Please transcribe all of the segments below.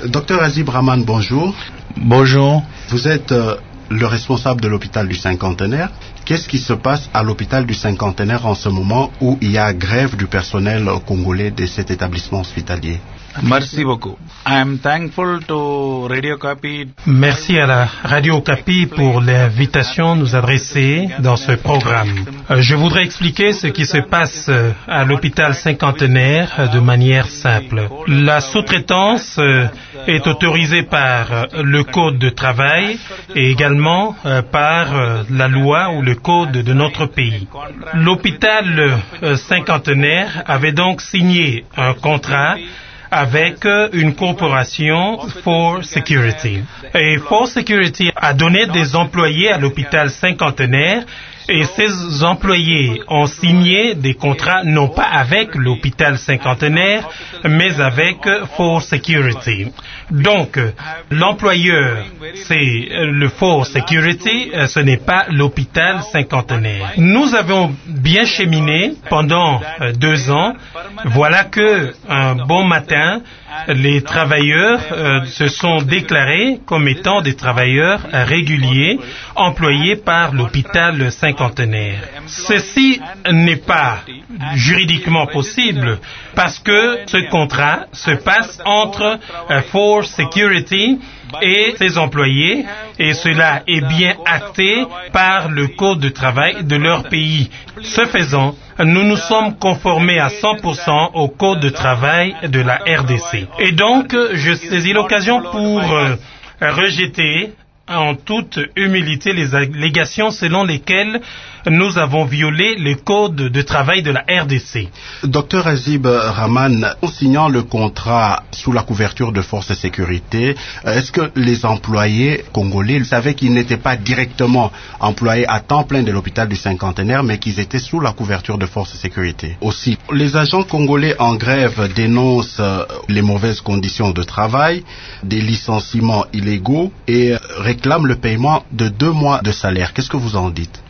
Docteur Azib Rahman, bonjour. Bonjour. Vous êtes le responsable de l'hôpital du Cinquantenaire. Qu'est-ce qui se passe à l'hôpital du Cinquantenaire en ce moment où il y a grève du personnel congolais de cet établissement hospitalier? Merci beaucoup. I am thankful to Radio Okapi. Merci à la Radio Okapi pour l'invitation à nous adresser dans ce programme. Je voudrais expliquer ce qui se passe à l'hôpital Cinquantenaire de manière simple. La sous-traitance est autorisée par le Code de travail et également par la loi ou le Code de notre pays. L'hôpital Cinquantenaire avait donc signé un contrat avec une corporation For Security. Et For Security a donné des employés à l'hôpital Cinquantenaire et ces employés ont signé des contrats non pas avec l'hôpital Cinquantenaire, mais avec For Security. Donc, l'employeur, c'est le For Security, ce n'est pas l'hôpital Cinquantenaire. Nous avons bien cheminé pendant 2 ans. Voilà que un bon matin, les travailleurs se sont déclarés comme étant des travailleurs réguliers employés par l'hôpital Cinquantenaire. Ceci n'est pas juridiquement possible parce que ce contrat se passe entre For Security et ses employés, et cela est bien acté par le Code de travail de leur pays. Ce faisant, nous nous sommes conformés à 100% au Code de travail de la RDC. Et donc, je saisis l'occasion pour rejeter en toute humilité les allégations selon lesquelles nous avons violé le code de travail de la RDC. Docteur Azib Rahman, en signant le contrat sous la couverture de Force Sécurité, est-ce que les employés congolais savaient qu'ils n'étaient pas directement employés à temps plein de l'hôpital du Cinquantenaire, mais qu'ils étaient sous la couverture de Force Sécurité? Aussi, les agents congolais en grève dénoncent les mauvaises conditions de travail, des licenciements illégaux et réclament le paiement de 2 mois de salaire. Qu'est-ce que vous en dites?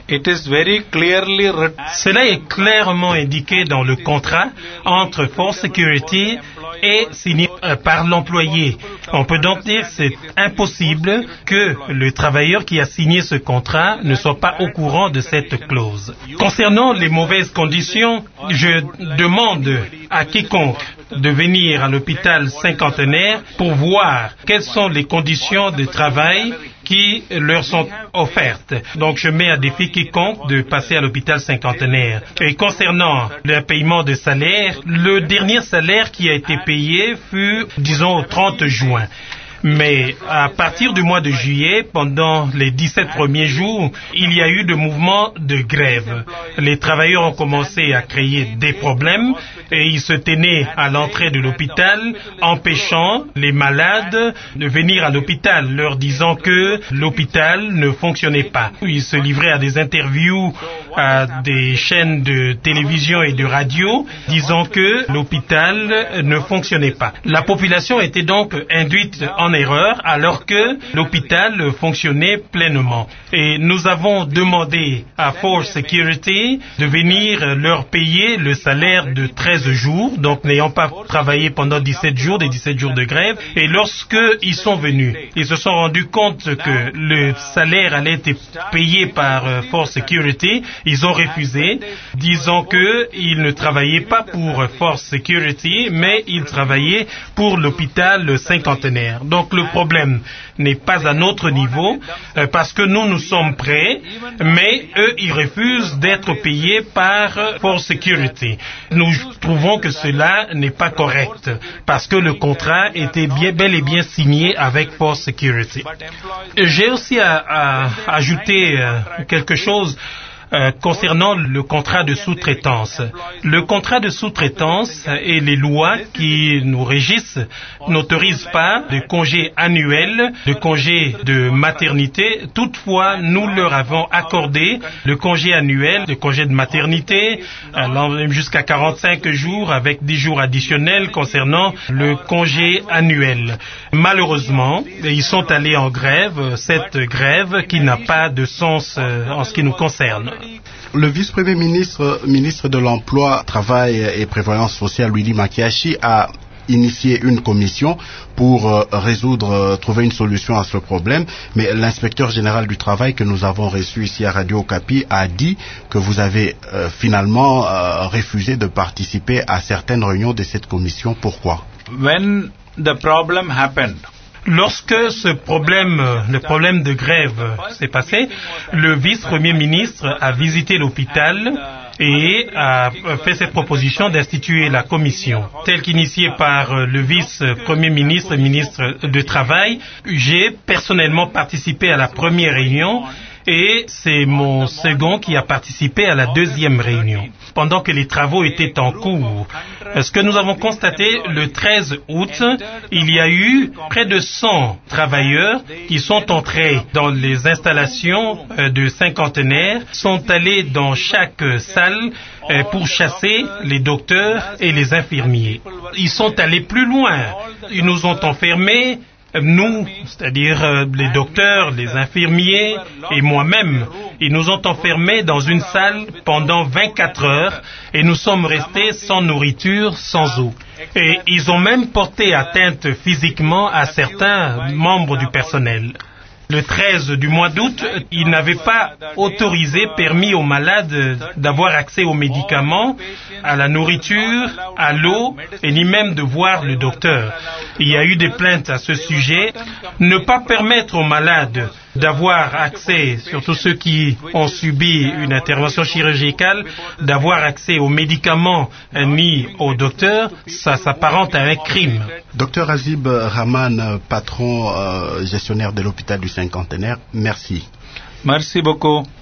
Cela est clairement indiqué dans le contrat entre Force Security et signé par l'employé. On peut donc dire que c'est impossible que le travailleur qui a signé ce contrat ne soit pas au courant de cette clause. Concernant les mauvaises conditions, je demande à quiconque de venir à l'hôpital Cinquantenaire pour voir quelles sont les conditions de travail qui leur sont offertes. Donc je mets à défi quiconque de passer à l'hôpital Cinquantenaire. Et concernant le paiement de salaire, le dernier salaire qui a été payé fut, disons, au 30 juin. Mais à partir du mois de juillet, pendant les 17 premiers jours, il y a eu de mouvements de grève. Les travailleurs ont commencé à créer des problèmes et ils se tenaient à l'entrée de l'hôpital, empêchant les malades de venir à l'hôpital, leur disant que l'hôpital ne fonctionnait pas. Ils se livraient à des interviews à des chaînes de télévision et de radio, disant que l'hôpital ne fonctionnait pas. La population était donc induite en erreur alors que l'hôpital fonctionnait pleinement. Et nous avons demandé à Force Security de venir leur payer le salaire de 13 jours, donc n'ayant pas travaillé pendant 17 jours, des 17 jours de grève. Et lorsque ils sont venus, ils se sont rendus compte que le salaire allait être payé par Force Security. Ils ont refusé, disant qu'ils ne travaillaient pas pour Force Security, mais ils travaillaient pour l'hôpital Cinquantenaire. Donc le problème n'est pas à notre niveau, parce que nous sommes prêts, mais eux, ils refusent d'être payés par Force Security. Nous trouvons que cela n'est pas correct, parce que le contrat était bel et bien signé avec Force Security. J'ai aussi à ajouter quelque chose concernant le contrat de sous-traitance. Le contrat de sous-traitance et les lois qui nous régissent n'autorisent pas de congés annuels, de congés de maternité. Toutefois, nous leur avons accordé le congé annuel, le congé de maternité, allant jusqu'à 45 jours avec 10 jours additionnels concernant le congé annuel. Malheureusement, ils sont allés en grève, cette grève qui n'a pas de sens en ce qui nous concerne. Le vice-premier ministre de l'Emploi, Travail et Prévoyance sociale, Willy Makiashi, a initié une commission pour trouver une solution à ce problème. Mais l'inspecteur général du travail que nous avons reçu ici à Radio Okapi a dit que vous avez finalement refusé de participer à certaines réunions de cette commission. Pourquoi? When the problem happened, lorsque le problème de grève s'est passé, le vice-premier ministre a visité l'hôpital et a fait cette proposition d'instituer la commission. Telle qu'initiée par le vice-premier ministre, ministre du Travail, j'ai personnellement participé à la première réunion et c'est mon second qui a participé à la deuxième réunion. Pendant que les travaux étaient en cours, ce que nous avons constaté le 13 août, il y a eu près de 100 travailleurs qui sont entrés dans les installations de cinquantenaires, sont allés dans chaque salle pour chasser les docteurs et les infirmiers. Ils sont allés plus loin. Ils nous ont enfermés. Nous, c'est-à-dire les docteurs, les infirmiers et moi-même, ils nous ont enfermés dans une salle pendant 24 heures et nous sommes restés sans nourriture, sans eau. Et ils ont même porté atteinte physiquement à certains membres du personnel. Le 13 du mois d'août, ils n'avaient pas permis aux malades d'avoir accès aux médicaments, à la nourriture, à l'eau, et ni même de voir le docteur. Il y a eu des plaintes à ce sujet. Ne pas permettre aux malades d'avoir accès, surtout ceux qui ont subi une intervention chirurgicale, d'avoir accès aux médicaments ni au docteur, ça s'apparente à un crime. Docteur Azib Rahman, patron gestionnaire de l'hôpital du Cinquantenaire, merci. merci beaucoup.